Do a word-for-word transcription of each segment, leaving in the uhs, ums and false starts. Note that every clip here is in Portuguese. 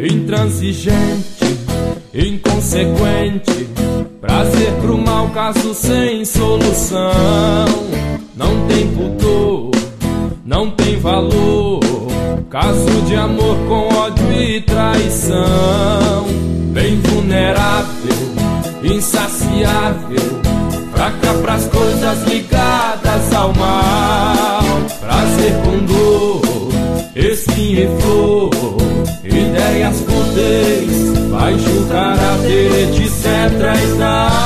intransigente, inconsequente, prazer pro mau caso sem solução. Não tem pudor, não tem valor, caso de amor com ódio e traição. Bem vulnerável, insaciável, fraca pras coisas ligadas ao mal. Prazer com dor, espinha e flor, ideias fúteis, baixo caráter, etc e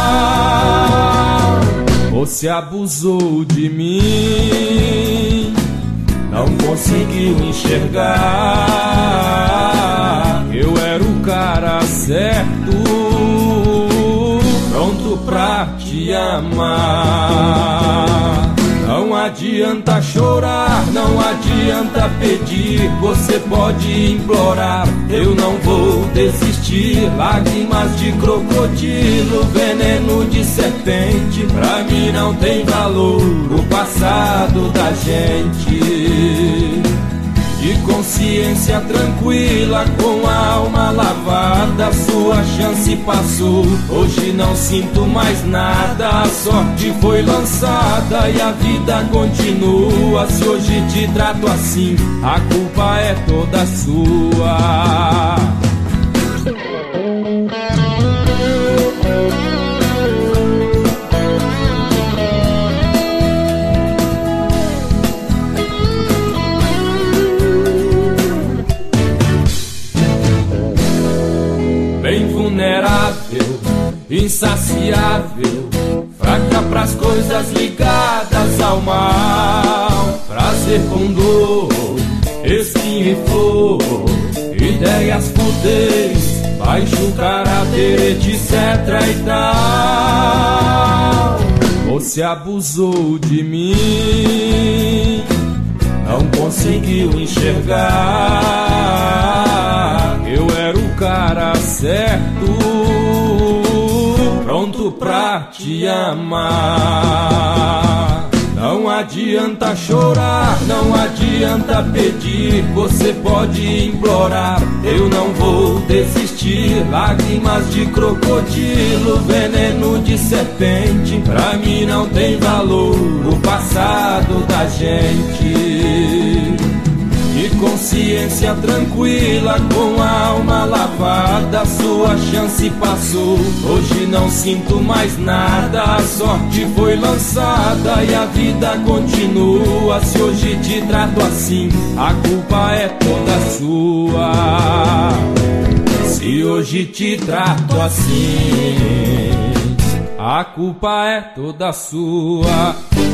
tal. Você abusou de mim, não conseguiu enxergar. Eu era o cara certo, pronto pra te amar. Não adianta chorar, não adianta pedir, você pode implorar, eu não vou desistir. Lágrimas de crocodilo, veneno de serpente, pra mim não tem valor o passado da gente. De consciência tranquila, com a alma lavada, sua chance passou, hoje não sinto mais nada. A sorte foi lançada e a vida continua. Se hoje te trato assim, a culpa é toda sua. Vulnerável, insaciável, fraca pras coisas ligadas ao mal. Prazer com dor, espinha e flor, ideias fúteis, baixo caráter, etc e tal. Você abusou de mim, não conseguiu enxergar. Eu era o cara certo, pronto pra te amar. Não adianta chorar, não adianta pedir, você pode implorar, eu não vou desistir. Lágrimas de crocodilo, veneno de serpente, pra mim não tem valor o passado da gente. De consciência tranquila, com a alma lavada, sua chance passou, hoje não sinto mais nada. A sorte foi lançada e a vida continua. Se hoje te trato assim, a culpa é toda sua. Se hoje te trato assim, a culpa é toda sua.